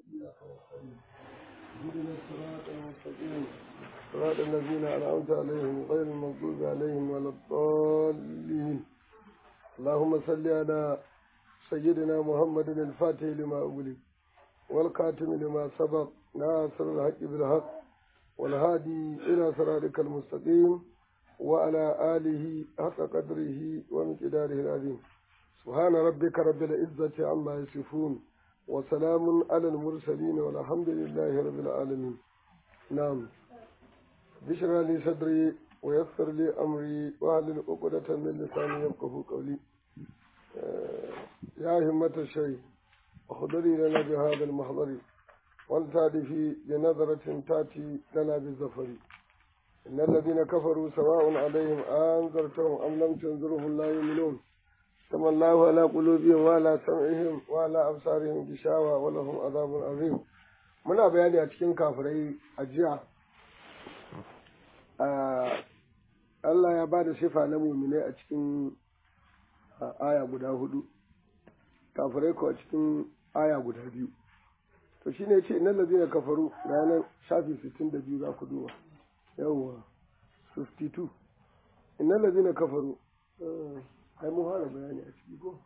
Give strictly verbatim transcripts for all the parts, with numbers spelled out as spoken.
إياك نستعين اهدنا الصراط المستقيم صراط الذين أنعمت عليهم غير المغضوب عليهم ولا الضالين. اللهم صل على سيدنا محمد الفاتح لما أغلق والخاتم لما سبق ناصر الحق بالحق والهادي إلى صراطك المستقيم وعلى آله حق قدره ومقداره العظيم. سبحان ربك رب العزة عما يصفون وسلام على المرسلين والحمد لله رب العالمين. نعم. بشرى لي صدري ويسر لي أمري واحلل عقدة من لساني يفقهوا قولي. يا همة الشيء اخضري لنا بهذا المحضر والتعرفي بنظرة تأتي لنا بالظفر. إن الذين كفروا سواء عليهم أنذرتهم أم لم تنذرهم لا يؤمنون. ختم الله على قلوبهم وعلى سمعهم وعلى أبصارهم غشاوة ولهم عذاب عظيم. muna bayani a cikin kafirai a jiya Allah ya ba da sifa na muminai a cikin aya guda hudu, kafirai ko a cikin aya guda biyu. To shi ne ce innal ladina kafaru ranar shafi sittin da biyu za ku duba. Yawwa hamsin da biyu. Innal ladina kafaru ai mun fara bayani a ciki ko?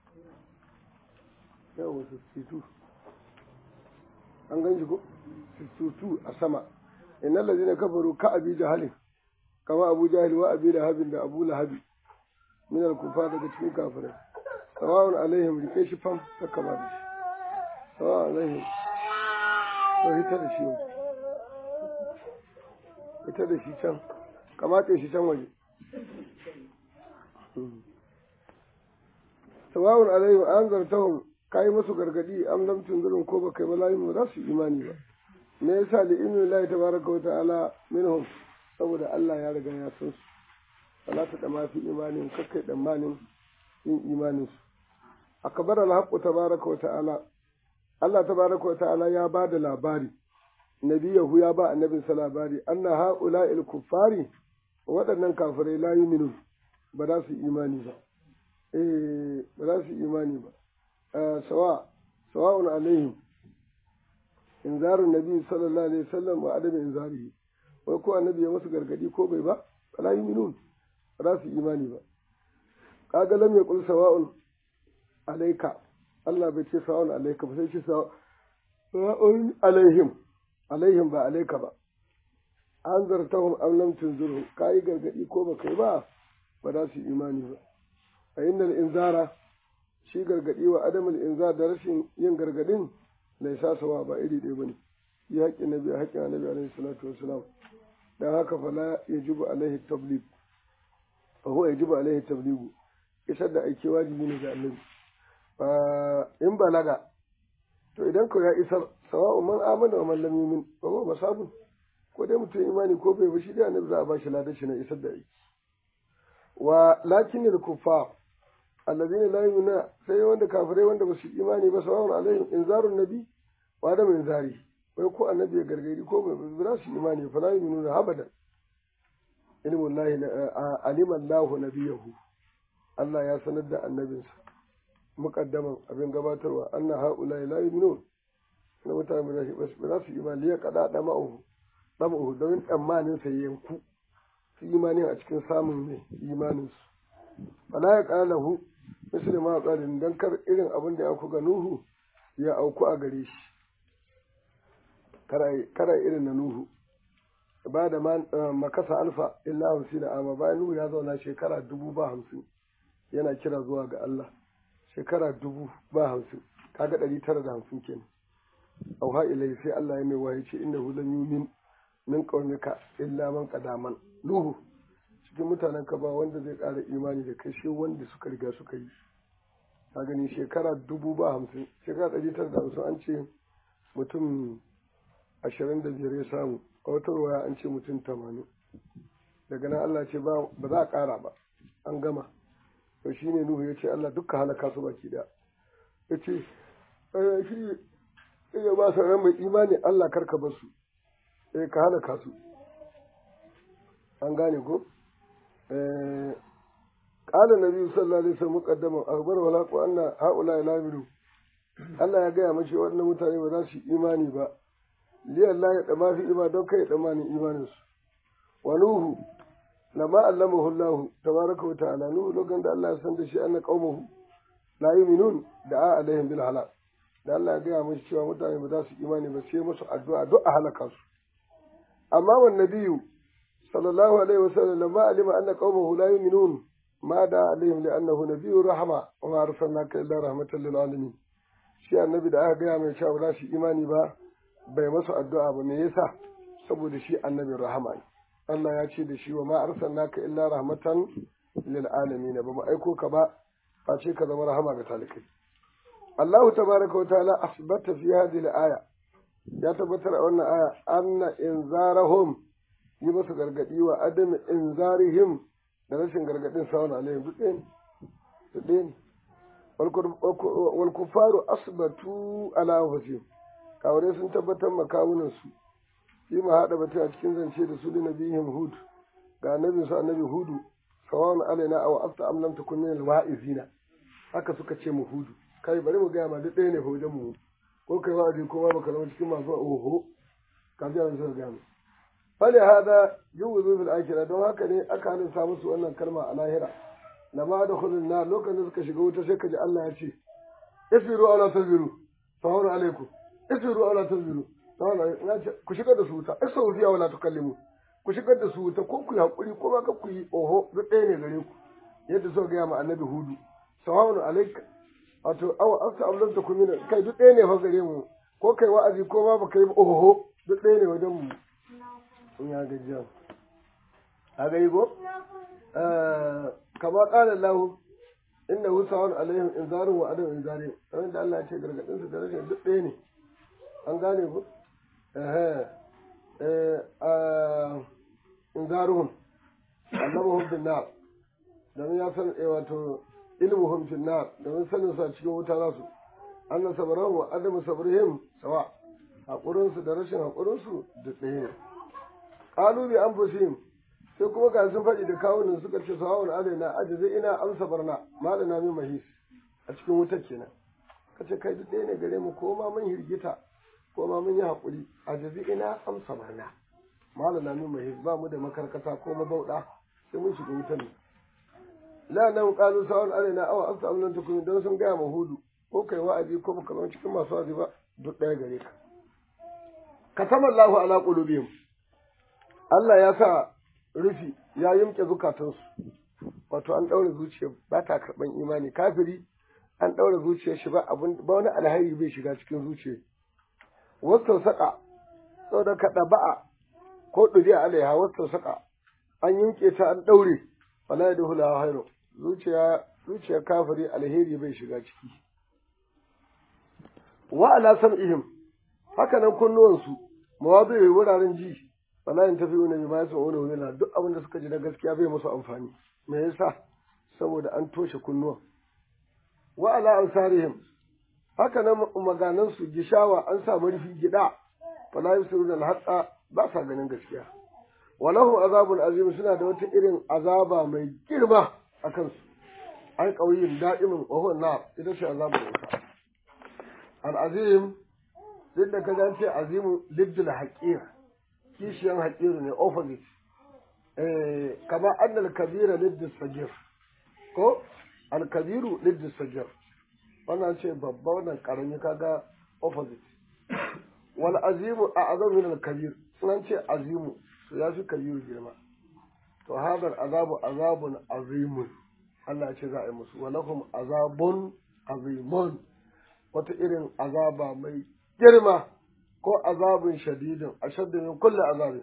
Yawwa hamsin da biyu. An ganji ko? hamsin da biyu a sama. Innal ladina kafaru ka abi jahalin kama abu jahil wa abi lahabin da abu lahabi min al-kufa daga cikin kafirai. Sawa'un alaihim rike shi fam saka ba da shi. Sawa'un alaihim to hita da shi ita da shi can kamata shi can waje. Sawa'un alaihim an zartahum kai musu gargadi am lam tunzirun ko ba kai ba layin ba za su imani ba. Me yasa li inna lillahi tabaraka wa ta'ala minhum, saboda Allah ya riga ya san su. Wala ta dama fi imanin kakkai damanin yin imanin su. Akbar al-haqqu tabaraka wa ta'ala, Allah tabaraka wa ta'ala ya ba da labari, nabiyahu ya ba annabin sa labari, anna ha'ula'il kuffari waɗannan kafirai la yu'minu ba za su imani ba. Eh ba za su imani ba. sawa sawa'un alaihim inzarun nabi sallallahu alaihi wasallam wa adam inzarihi, wai ko annabi ya musu gargadi ko bai ba la yu'minun ba za su imani ba. kaga lam yaqul sawa'un alayka, Allah bai ce sawa'un alayka ba sai ce sawa'un alaihim, alaihim ba alayka ba. anzartahum am lam tunzirhum, kai gargadi ko ba kai ba ba za su imani ba. fa innal inzara shi gargadi wa adamul inzar da rashin yin gargadin bai sa sawa ba iri ɗaya bane. yi haƙƙin nabi haƙƙin annabi alaihi salatu wassalam. dan haka fala yajibu alaihi tabligh, fa huwa yajibu alaihi tabligh, isar da aiki wajibi ne ga annabi. fa in balaga to idan ko ya isar sawa'un man amana wa man lam yu'min fa huwa masabun, ko dai mutum imani ko bai ba shi da annabi za a ba shi ladan shi na isar da aiki. wa lakinnal kuffar alladhina la yu'minuna, sai wanda kafirai wanda ba su imani ba sawa'un alaihim inzarun nabi wa adam inzari, wai ko annabi ya gargadi ko ba za su imani fa la yu'minuna abadan. ilmun lahi alima Allahu nabiyahu, Allah ya sanar da annabinsa muqaddaman abin gabatarwa anna haula la yu'minun, na mutane ba za su imani ya kada da ma'uhu damu don tsammanin sa yanku su imani a cikin samun mai imanin su. fala ya qala lahu misali ma tsarin don kar irin abin da ya auku ga Nuhu ya auku a gare shi, kara irin na Nuhu ba da makasa alfa illa hamsin da ama, bayan Nuhu ya zauna shekara dubu ba hamsin yana kira zuwa ga Allah, shekara dubu ba hamsin kaga ɗari tara da hamsin kenan. auha ilai sai Allah ya mai waye ce inda hu lam yumin min qaumika illa man qadaman. Nuhu cikin mutanen ka ba wanda zai ƙara imani da kai shi wanda suka riga suka yi. ka gani shekara dubu ba hamsin, shekara ɗari tara da hamsin an ce mutum ashirin da biyar ya samu, a wata ruwaya an ce mutum tamanin. daga nan Allah ce ba za a ƙara ba, an gama. to shi ne Nuhu ya ce Allah dukka halaka su baki da. ya ce shi ya ba su ran mai imani Allah karka basu, eh ka halaka su. an gane ko? قال النبي صلى الله عليه وسلم مقدما أخبر ولاق أن هؤلاء لا يؤمنون Allah ya gaya mashi wannan mutane ba za su yi imani ba liyan la ya dama fi ima don kai damanin imaninsu wa nuhu lama allamahu Allah tabaraka wa ta'ala nuhu lokacin da Allah ya san da shi anna qaumuhu la yu'minun da'a alaihim bil halak da Allah ya gaya mashi cewa mutane ba za su imani ba sai musu addu'a duk a halaka su amma wan nabiyyu sallallahu alaihi wasallam lama alima anna qaumahu la yu'minun ma da alaihim li annahu nabiyyur rahma wa ma arsalnaka illa rahmatan lil alamin shi annabi da aka gaya mai cewa ba za su imani ba bai masu addu'a ba me yasa saboda shi annabin rahama ne Allah ya ce da shi wa ma arsalnaka illa rahmatan lil alamin ba mu aiko ka ba face ka zama rahama ga talikai Allah tabaraka wa ta'ala asbata fi hadhihi al-aya ya tabbatar a wannan aya anna inzarahum yi masu gargadi wa adam inzarihim da rashin gargadin sawan alayhim duk ɗaya duk ɗaya wal kufaru asbatu ala anfusihim kawai sun tabbatar makawunan su yi ma hada bata a cikin zance da su da nabihim hud ga annabin su annabi hudu sawan alaina aw afta am lam takun min al-wa'izina haka suka ce mu hudu kai bari mu gaya ma duk ɗaya ne fa wajen mu ko kai wa'azi ko ba baka zama cikin masu oho ka ji an suka gaya mu fali hada yuzu bil akhirah don haka ne aka halitta musu wannan kalma a lahira lama da khulun na lokacin da suka shiga wuta sai ka ji Allah ya ce isbiru ala tasbiru sawun alaikum isbiru ala tasbiru ku shigar da su wuta isau fiya wala tukallimu ku shigar da su wuta ko ku yi hakuri ko ba ka ku yi oho duk ɗaya ne gare ku yadda suka gaya ma annabi hudu sawun alaikum wato awa afta amlan ta kumina kai duk ɗaya ne fa gare mu ko kai wa'azi ko ma baka yi oho duk ɗaya ne wajen mu in ya gajiya a gari ko kama qala Allah innahu sawun alaihim inzaru wa adam inzari kamar da Allah ya ce gargadin su da rashin duk ɗaya ne an gane ku eh eh inzaruhum annabuhum bin nar dan ya san wato ilmuhum fil nar domin sanin su a cikin wuta za su annan sabarahum wa adamu sabrihim sawa hakurin su da rashin hakurin su da ɗaya ne qalu bi anfusihim sai kuma ga sun faɗi da kawunan suka ce sawa'un alaina ajizi ina amsa barna malana min mahis a cikin wutar kenan kace kai duk ɗaya ne gare mu ko ma mun hirgita ko ma mun yi hakuri ajizi ina amsa barna malana min mahis ba mu da makarkata ko mabauda sai mun shiga wutar ne la nan qalu sawun alaina aw afta amlan tukun dan sun gaya mahudu ko kai wa'azi ko baka zama cikin masu wa'azi ba duk ɗaya gare ka katamallahu ala qulubihim Allah ya sa rufi ya yimke zukatansu wato an daura zuciya ba ta karban imani kafiri an daura zuciyar shi ba abun ba wani alheri bai shiga cikin zuciya wasu saka saboda kada ba'a ko dubiya alaiha wasu saka an yimke ta an daure wala yadhula khairu zuciya zuciyar kafiri alheri bai shiga ciki wa ala sam'ihim haka nan kunnuwansu mawadi wuraren ji wala yin tafi wani ma yasa wani wani duk abin da suka ji na gaskiya bai musu amfani me yasa saboda an toshe kunnuwa wa ala ansarihim haka nan maganan su gishawa an sa murfi gida wala yusiruna al-haqqa ba sa ganin gaskiya walahu azabun azim suna da wata irin azaba mai girma akan su an kauyin da'imin wa huwa nar ita ce azabun wuta al-azim duk da kaza ce azimu liddul haqir kishiyan haƙiru ne opposite eh kama annal kabira liddul sagir ko al kabiru liddul sagir wannan ce babba wannan karami kaga opposite wal azimu a'zamu min al kabir sunan ce azimu to ya fi kabiru girma to hadar azabu azabun azimun Allah ce za a yi musu walakum azabun azimun wata irin azaba mai girma ko azabin shadidin ashaddu min kulli azabin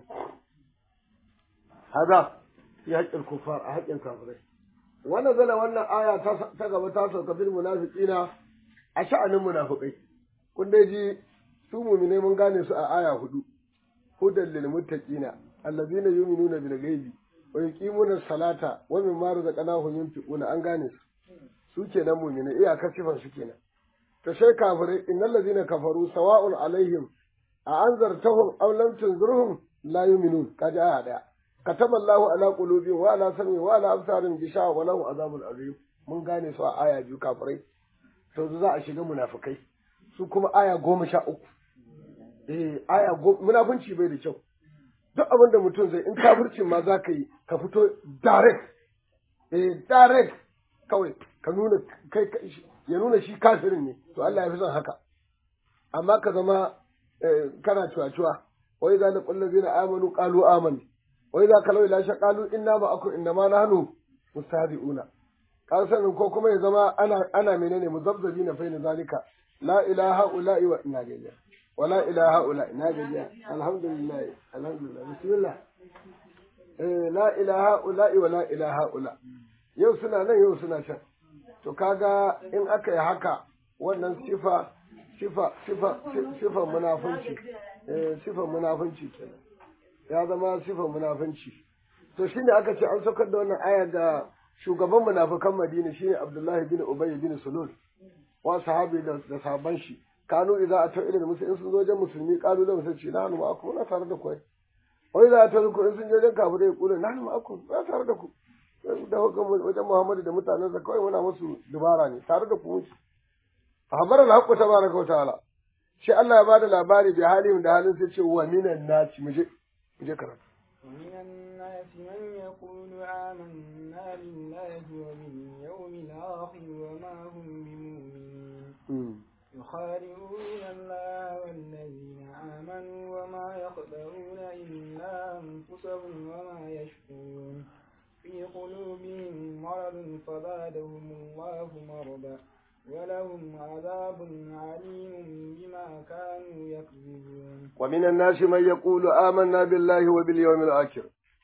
hada ya haƙƙin kufar a haƙƙin kafirai wannan zala wannan aya ta gaba ta sauka bil munafiqina a sha'anin munafiqai kun dai ji su mu'mine mun gane su a aya hudu hudan lil muttaqina allazina yu'minuna bil ghaibi wa yuqimuna salata wa mimma razaqnahum yunfiquna an gane su su kenan mu'mine iyakar sifan su kenan to sai kafirai innal ladina kafaru sawa'un alaihim a anzartahum aw lam tunzirhum la yu'minun kaji aya daya kataballahu ala qulubihim wa ala sam'ihim wa ala absarihim gishawa wa lahum azabun azim mun gane su a aya biyu kafirai to za a shiga munafikai su kuma aya goma sha uku eh aya goma munafunci bai da kyau duk abin da mutum zai in kafircin ma za ka yi ka fito direct eh direct kawai ka nuna kai ya nuna shi kafirin ne to Allah ya fi son haka amma ka zama kana cuwa-cuwa wai za da kullu zina amanu qalu amanna wai za ka lau ila shaqalu inna ma'akum inna ma nahnu mustahzi'una kan sanin ko kuma ya zama ana ana menene muzabzabina fa ni zalika la ilaha illa wa inna ilaihi wa la ilaha illa inna ilaihi alhamdulillah alhamdulillah bismillah eh la ilaha illa wa la ilaha illa yau suna nan yau suna can to kaga in aka yi haka wannan sifa sifa sifa sifa munafunci eh sifa munafunci kenan ya zama sifa munafunci to shine aka ce an saukar da wannan aya ga shugaban munafikan Madina shine Abdullahi bin Ubay bin Sulul wa sahabi da, da sahaban shi kanu idza ata ila musulmi sun zo wajen musulmi kalu da musulmi na hannu ma'akum na tare da ku wai za ta zuku in sun je wajen kafirai kula na hannu ma'akum na tare da ku da wajen Muhammadu da mutanen sa kawai muna musu dubara ne tare da ku habar al-haqqu tabaraka wa ta'ala shi Allah ya bada labari da halin da halin sai ce wa minan nasi muje muje karatu ومن الناس من يقول آمنا بالله وباليوم الآخر وما هم بمؤمنين يخادعون الله والذين آمنوا وما يخدعون إلا أنفسهم وما يشكرون في قلوبهم مرض فزادهم الله مرضا ولهم عذاب عليم بما كانوا يكذبون ومن الناس من يقول آمنا بالله وباليوم الآخر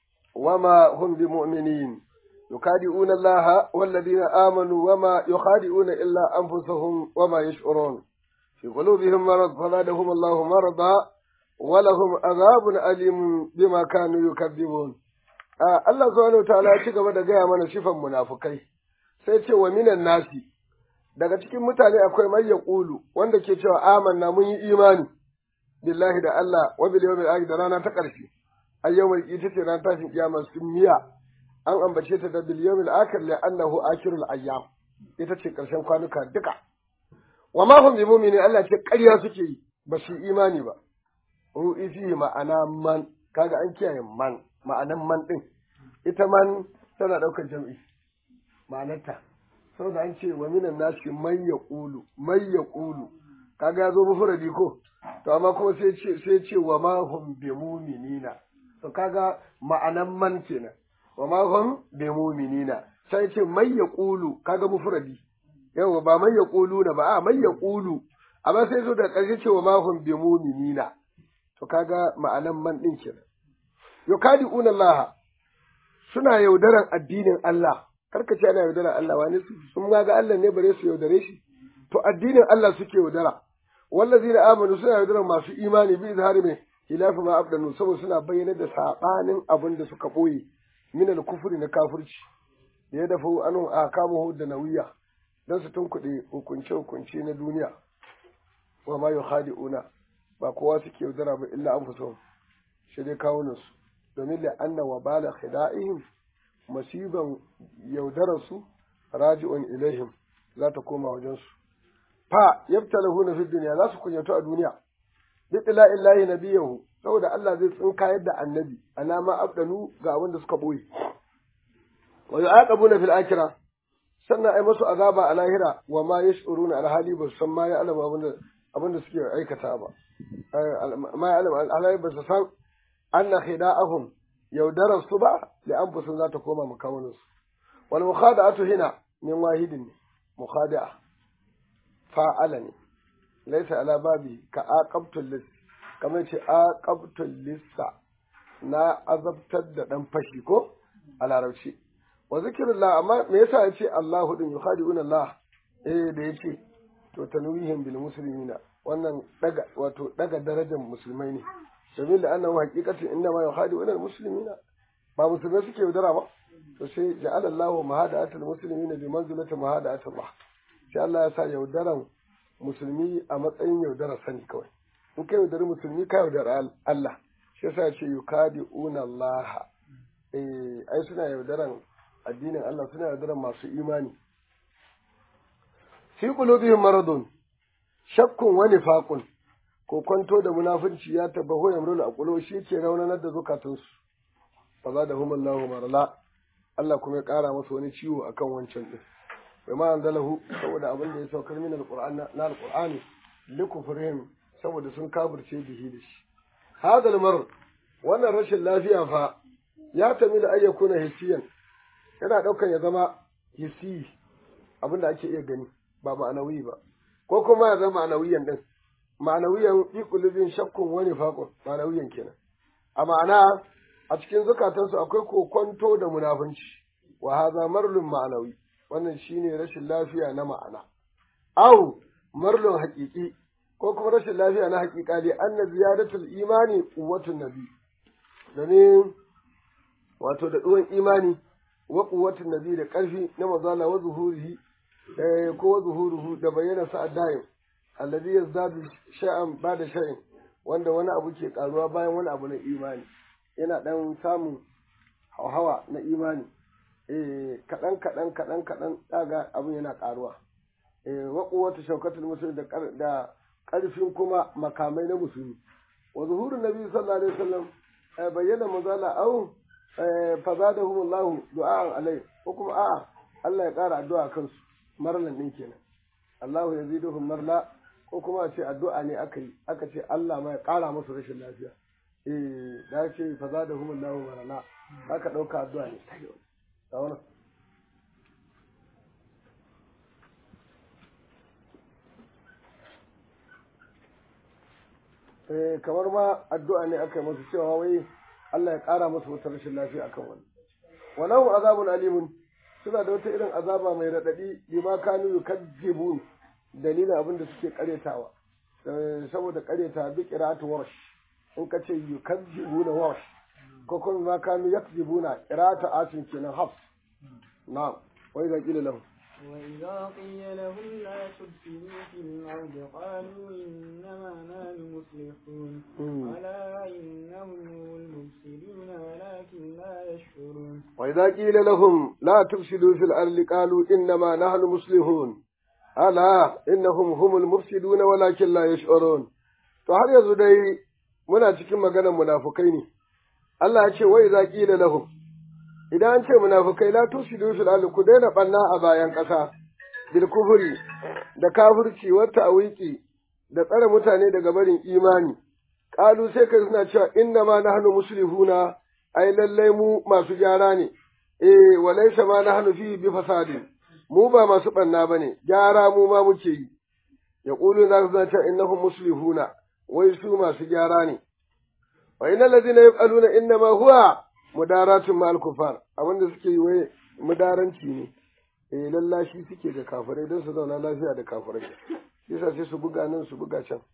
وما هم بمؤمنين يخادعون الله والذين آمنوا وما يخادعون إلا أنفسهم وما يشعرون في قلوبهم مرض فزادهم الله مرضا ولهم عذاب أليم بما كانوا يكذبون آه الله سبحانه وتعالى يشكى بدا جاء من شفا منافقين سيتي ومن الناس daga cikin mutane akwai mai ya ƙulu wanda ke cewa amanna mun yi imani billahi da Allah wa bil yawmil akhir da rana ta ƙarshe ai yawmul ita ce ran tashin kiyama sun miya an ambace ta da bil yawmil akhir li annahu akhirul ayyam ita ce ƙarshen kwanuka duka wa ma hum bimu'minin Allah ce ƙarya suke yi ba su imani ba ru'isi ma'ana man kaga an kiyaye man ma'anan man din ita man tana daukar jam'i ma'anarta saboda an ce wa minan nasi man yaqulu man yaqulu kaga yazo mufradi ko to amma kuma sai ce sai ce wa ma hum bi mu'minina to kaga ma'anan man kenan wa ma hum bi mu'minina sai ce man yaqulu kaga mufradi yawa ba man yaqulu na ba a man yaqulu amma sai zo da karshe ce wa ma hum bi mu'minina to kaga ma'anan man din kenan yukadi'una Allah suna yaudaran addinin Allah karka ce ana yaudara Allah wani su sun ma ga Allah ne bare su yaudare shi to addinin Allah suke yaudara wallazina amanu suna yaudara masu imani bi izhari mai hilafu ma abdanu saboda suna bayyana da sabanin abin da suka boye min al-kufri na kafirci ya dafa anu akamuhu da nawiya dan su tunkuɗe hukunce hukunce na duniya wa ma yukhadi'una ba kowa suke yaudara ba illa anfusuhum shi dai kawunan su domin la anna wa bala khida'ihim masiban yaudararsu raji'un ilaihim za ta koma wajensu fa yabtalahuna fi dunya za su kunyato a duniya bi ila illahi nabiyahu saboda Allah zai tsinka yadda annabi alama abdanu ga abin da suka boye wa yu'aqabuna fil akhirah sannan ai masu azaba a lahira wa ma yash'uruna alhali ba san ma ya alama abin abin da suke aikata ba ma ya alama alhali ba su san anna khida'ahum yaudarar su ba da an fusun za ta koma makawuninsu wal mukhada'atu hina min wahidin ne mukhada'a fa'ala ne laysa ala babi ka aqabtul lis kamar ce aqabtul lissa na azabtar da dan fashi ko a larabci wa zikrullah amma me yasa yace Allahu din yukhadi'una Allah eh da yace to tanwihin bil muslimina wannan daga wato daga darajar musulmai ne domin da annahu haqiqatan inna ma yukhadi'una al-muslimina ba musulmai suke yaudara ba to sai ja'ala Allahu mahada'atul muslimina bi manzilati mahada'ati Allah sai Allah ya sa yaudaran musulmi a matsayin yaudarar sani kawai in kai yaudari musulmi ka yaudara Allah shi yasa ya ce yukhadi'una Allah eh ai suna yaudaran addinin Allah suna yaudaran masu imani fi qulubihim maradun shakkun wani faƙun ko kwanto da munafunci ya tabbaho ya murul aqulo shi ke raunanar da zukatansu fa za da humullahu marla Allah kuma ya ƙara masa wani ciwo akan wancan din bai ma anzalahu saboda abin da ya saukar min alquran na alqurani likufrihim saboda sun kafirce bihi da shi hadal mar wannan rashin lafiya fa ya tami da ayyakuna hissiyan yana daukan ya zama hissi abin da ake iya gani ba ma'anawi ba ko kuma ya zama ma'anawiyan din ma'anawiyan fi qulubin shakkun wani faqun ma'anawiyan kenan a ma'ana a cikin zukatansu akwai kokonto da munafunci wa hadha marlun ma'anawi wannan shine rashin lafiya na ma'ana au marlun haqiqi ko kuma rashin lafiya na haqiqa li anna ziyadatul imani quwwatun nabi domin wato da duwan imani wa quwwatun nabi da karfi na mazala wa zuhurihi ko wa zuhuruhu da bayyana sa'ad daim alladhi yazdadu sha'an ba'da sha'in wanda wani abu ke karuwa bayan wani abu na imani yana dan samun hawa na imani eh kadan kadan kadan kadan daga abun yana karuwa eh wa quwwatu shaukatul muslim da da karfin kuma makamai na musulmi wa zuhurun nabi sallallahu alaihi wasallam bayyana mazala au fazadahumullahu du'a'an alai ko kuma a'a Allah ya kara addu'a kansu marlan din kenan Allahu yaziduhum marla ko kuma ce addu'a ne aka yi aka ce Allah ma ya kara musu rashin lafiya eh da ce fazadahumullahu marla aka dauka addu'a ne ta wannan eh kamar ma addu'a ne aka yi musu cewa wai Allah ya ƙara musu wata rashin lafiya akan wani. Walahu azabun alimun suna da wata irin azaba mai raɗaɗi bima kanu yukazzibun dalilin abin da suke ƙaryatawa. Saboda ƙaryata bi qira'atu warsh in ka ce yukazzibuna warsh ko kuma ma kanu yakzibuna qira'atu asin kenan hafs. Na'am wa idza qila lahum وإذا قيل لهم لا تفسدوا في الأرض قالوا إنما نحن مصلحون ألا إنهم المفسدون ولكن لا يشعرون وإذا قيل لهم لا تفسدوا في الأرض قالوا إنما نحن مصلحون ألا إنهم هم المفسدون ولكن لا يشعرون to har yanzu dai muna cikin maganar munafukai ne Allah ya ce wa idza qila lahum idan an ce munafukai la tusidu fil ardi ku daina banna a bayan ƙasa bil kufri da kafirci wa ta'wiki da tsare mutane daga barin imani qalu sai kai suna cewa inna ma nahnu muslihuna ai lallai mu masu gyara ne eh walaysa ma nahnu fi bi fasadin mu ba masu banna bane gyara mu ma muke yi yaqulu za su ce innahum muslihuna wai su masu gyara ne wa innal ladina yaquluna inna ma huwa mudaratun ma'al kufar abinda suke yi wai mudaranci ne eh lallashi suke da kafirai don su zauna lafiya da kafirai yasa sai su buga nan su buga can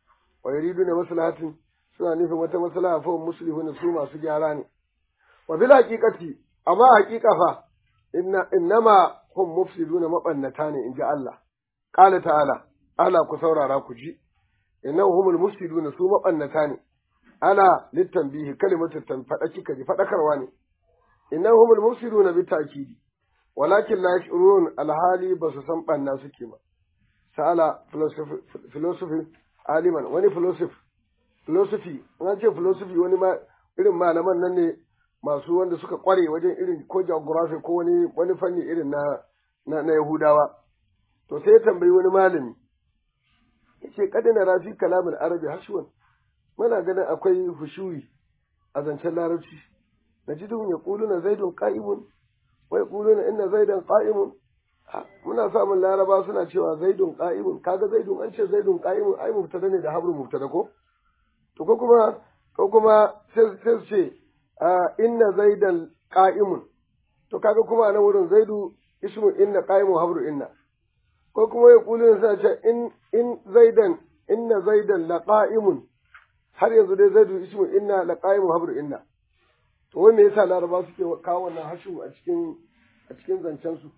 wa yuridu ne maslahatin suna nufin wata maslaha fa muslihun su masu gyara ne wa bil haqiqati amma haqiqa fa inna innama hum mufsiduna mabannata ne inji Allah qala ta'ala ala ku saurara ku ji innahumul mufsiduna su mabannata ne ana littanbihi kalimatu tanfadaki kaji fadakarwa ne innahumul mufsiduna bitakidi walakin la yashurun alhali basu san banna suke ba sala philosophy aliman wani philosophy philosophy an ce philosophy wani ma irin malaman nan ne masu wanda suka kware wajen irin ko geography ko wani wani fanni irin na na, na Yahudawa to sai ya tambayi wani malami yace kadina rafi kalamul arabi hashwan muna ganin akwai hushuyi a zancen larabci najidun ya kuluna zaidun qa'imun wa yaquluna inna zaidan qa'imun muna samun laraba suna cewa zaidun qa'imun kaga zaidun an ce zaidun qa'imun ai mubtada ne da habru mubtada ko to ko kuma ko kuma sai sai ce inna zaidan qa'imun to kaga kuma nan wurin zaidu ismu inna qa'imun habru inna ko kuma yaquluna suna ce in in zaidan inna zaidan laqa'imun har yanzu dai zaidu ismu inna laqaimu habru inna to wai me yasa laraba suke kawo wannan hashu a cikin a cikin zancen su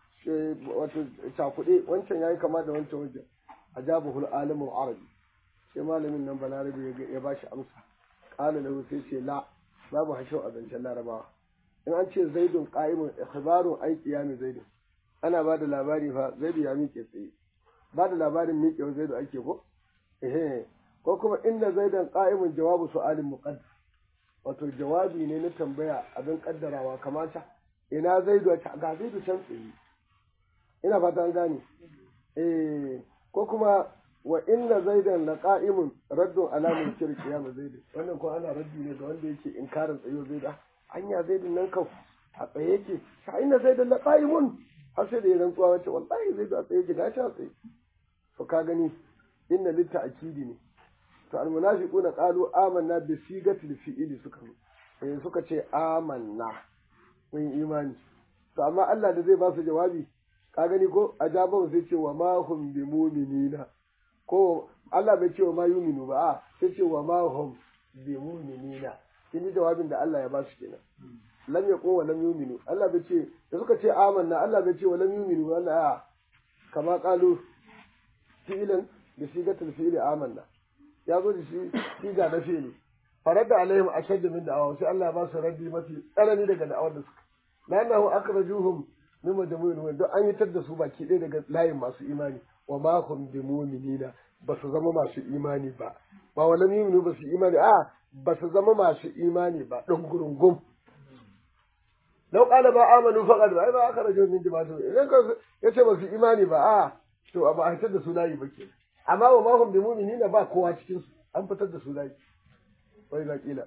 wato cakude wancan yayi kama da wancan wajen ajabul alimul arabi sai malamin nan balarabi ya bashi amsa qala lahu sai ce la babu hashu a zancen larabawa in an ce zaidun qaimun ikhbarun ai qiyami zaidun ana ba da labari fa zaidu ya miƙe tsaye ba da labarin miƙewar zaidu ake ko ehe ko kuma inna zaidan qa'imun jawabu su'alin muqaddar wato jawabi ne na tambaya abin kaddarawa kamata ina zaidu ga zaidu can tsaye ina fata an gane eh ko kuma wa inna zaidan la qa'imun raddun ala munkir qiyam zaid wannan ko ana raddi ne ga wanda yake inkarin tsayo zaida anya zaidin nan kau a tsaye yake fa inna zaidan la qa'imun har sai da ya rantsuwa wace wallahi zaidu a tsaye yake gashi a tsaye to ka gani inna litta akidi ne to al munafiquna qalu amanna bi sigatil fi'ili suka eh suka ce amanna mun imani to amma Allah da zai ba su jawabi ka gani ko ajaban sai ce wa ma hum bi mu'minina ko Allah bai ce wa ma yuminu ba a sai ce wa ma hum bi mu'minina kin ji jawabin da Allah ya ba su kenan lam yaqu wa lam yuminu Allah bai ce da suka ce amanna Allah bai ce wa lam yuminu Allah a kama qalu fi'lan bi sigatil fi'li amanna ya zo da shi siga na fi'li farada alaihim ashad min da'awa sai Allah ya ba su raddi mafi tsanani daga da'awar da suka lanahu akhrajuhum min majmu'il wa don an yi tadda su baki ɗaya daga layin masu imani wa ma hum bi mu'minina ba su zama masu imani ba ba walam yu'minu ba su imani a ba su zama masu imani ba don gurungum law qala ba amanu faqad ba ba aka rajo min jama'a idan ka yace ba su imani ba a to ba a fitar da su layi ba ke amma wa ma hum bi mu'minina ba kowa cikin su an fitar da su layi wai ga kila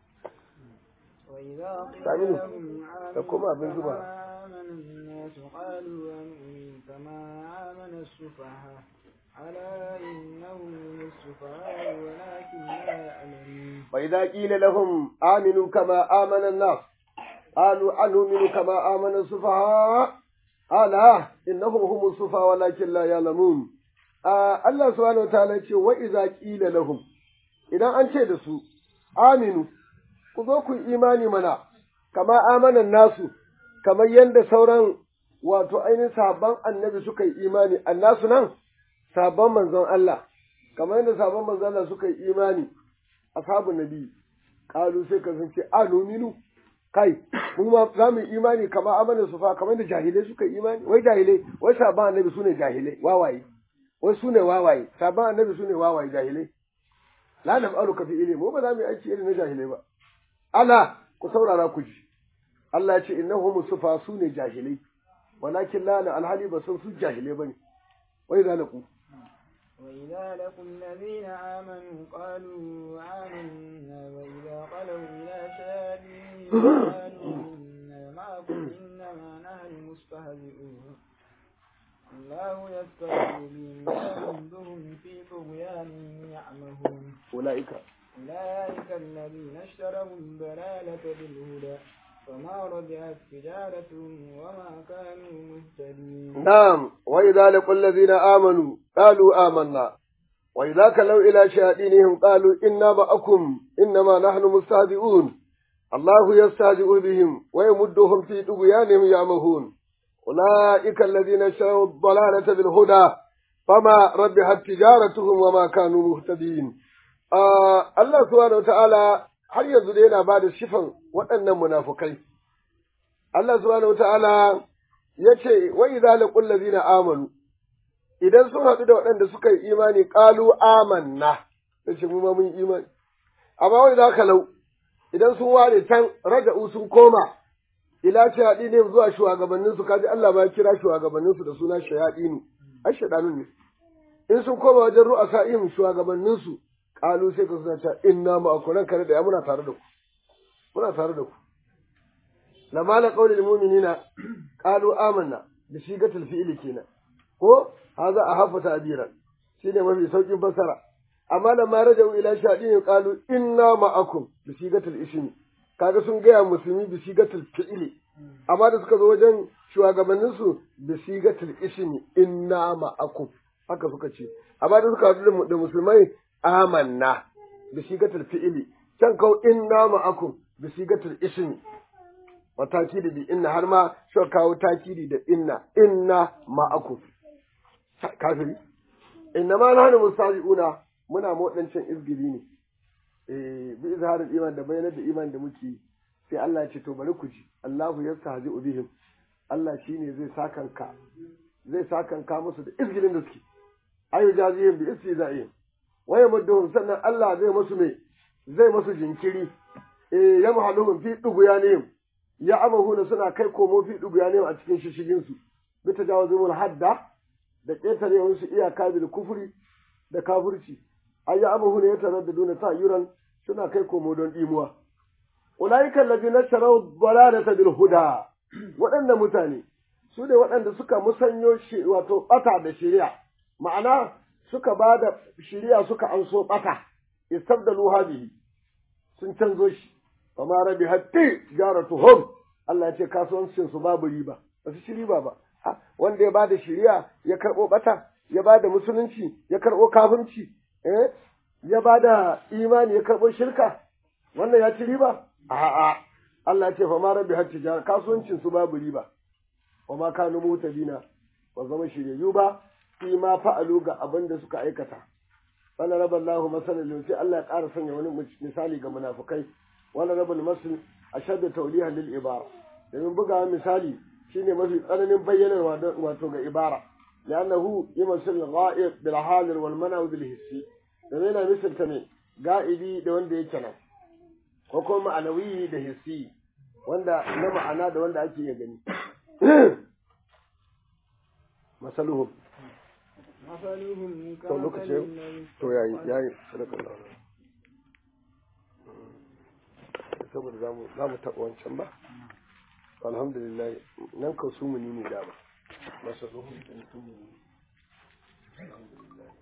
وإذا تعملوا. قيل لهم تقوم آمنوا بالزبا. كما آمن الناس قالوا أنؤمن كما آمن السفهاء ألا إنهم هم السفهاء ولكن لا يعلمون وإذا قيل لهم آمنوا كما آمن الناس قالوا أنؤمن كما آمن السفهاء ألا إنهم هم السفهاء ولكن لا يعلمون آه الله سبحانه وتعالى يقول وإذا قيل لهم إذا أنت دسوا آمنوا ku zo ku imani mana kama amanan nasu kamar yadda sauran wato ainihin sabon annabi suka yi imani annasu nan sabon manzon Allah kamar yadda sabon manzon Allah suka yi imani ashabun nabi kalu sai ka sun ce aluminu kai mu ma za mu yi imani kama amanan su fa kamar yadda jahilai suka yi imani wai jahilai wai sabon annabi sune jahilai wawaye wai sune wawaye sabon annabi sune wawaye jahilai la naf'alu ka fi ilmi mu ba za mu yi aiki irin na jahilai ba ala ku saurara ku ji Allah ya ce innahum sufa su ne jahilai walakin la na alhali ba sun su jahilai bane wai da laku وإذا لقوا الذين آمنوا قالوا آمنا وإذا خلوا إلى شياطينهم قالوا إنا معكم إنما نحن مستهزئون الله يستهزئ بهم ويمدهم في طغيانهم يعمهون أولئك أولئك الذين اشتروا الضلالة بالهدى فما رجعت تجارتهم وما كانوا مهتدين نعم وإذا لقوا الذين آمنوا قالوا آمنا وإذا كلوا إلى شياطينهم قالوا إنا معكم إنما نحن مستهزئون الله يستهزئ بهم ويمدهم في طغيانهم يعمهون أولئك الذين اشتروا الضلالة بالهدى فما ربحت تجارتهم وما كانوا مهتدين آه الله سبحانه وتعالى har yanzu dai yana ba da shifan waɗannan munafukai. Allah subhanahu wa ta'ala ya ce, wa idza laqul ladina amanu idan sun haɗu da waɗanda suka yi imani qalu amanna sai ce mu ma mun imani amma wai za ka lau idan sun ware can raja'u sun koma ila shayaɗi ne zuwa shugabannin su kaji Allah ba ya kira shugabannin su da suna shayaɗinu ai shaɗanun ne in sun koma wajen ru'asa'ihim shugabannin su qalu sai ka suna cewa inna ma'akum ran kare da ya muna tare da ku muna tare da ku lamma la qawlil mu'minina qalu amanna bi shigatil fi'li kenan ko haza ahabba ta'biran shine mafi saukin fasara amma da ma rajau ila shadin qalu inna ma'akum bi shigatil ismi kaga sun gaya musulmi bi shigatil fi'li amma da suka zo wajen shugabannin su bi shigatil ismi inna ma'akum haka suka ce amma da suka haɗu da musulmai amanna bi shigatil fi'li can kau inna ma'akum bi shigatil ismi wa takidi bi inna har ma suka kawo takidi da inna inna ma'akum kafiri inna ma nahnu mustajiuna muna modancin izgili ne eh bi izharul iman da bayanar da iman da muke sai Allah ya ce to bari ku ji Allahu yastahzi'u bihim Allah shine zai sakanka zai sakanka musu da izgilin da suke ayu jazihim bi istiza'ihim wa yamudduhum sannan Allah zai musu me zai musu jinkiri eh yamhaluhum fi dughyanihim ya amahuna suna kai komo fi dughyanihim a cikin shishigin su bi tajawuzul hadda da ƙetarewar su iyaka bil kufri da kafirci ayya amahuna yataraddaduna ta'yuran suna kai komo don dimuwa ulaika alladhina sharaw dalalata bil huda waɗanda mutane su ne waɗanda suka musanyo shi wato bata da shari'a ma'ana suka ba da shari'a suka anso bata istabdalu hadihi sun canzo shi fa ma rabi hatti jaratuhum Allah ya ce kasuwancin su babu riba ba su shi riba ba wanda ya ba da shari'a ya karbo bata ya ba da musulunci ya karbo kafirci eh ya ba da imani ya karbo shirka wannan ya ci riba a'a Allah ya ce fa ma rabi hatti jar kasuwancin su babu riba wa ma kanu mutadina ba zama shiryayyu ba fi ma fa'alu ga abin da suka aikata wala raballahu masalan sai Allah ya ƙara sanya wani misali ga munafikai wala rabal masal ashadda tawlihan lil ibara domin buga misali shine mafi tsananin bayyanarwa wato ga ibara لأنه يمثل الغائب بالحاضر والمنع بالحسي domin yana misalta ne ga'ibi da wanda yake nan ko kuma ma'anawi da hissi wanda na ma'ana da wanda ake iya gani masaluhum masaluhum to lokacin to yayi yayi sadakallahu saboda zamu zamu taɓa wancan ba alhamdulillah nan ka su muni ne da ba masaluhum alhamdulillah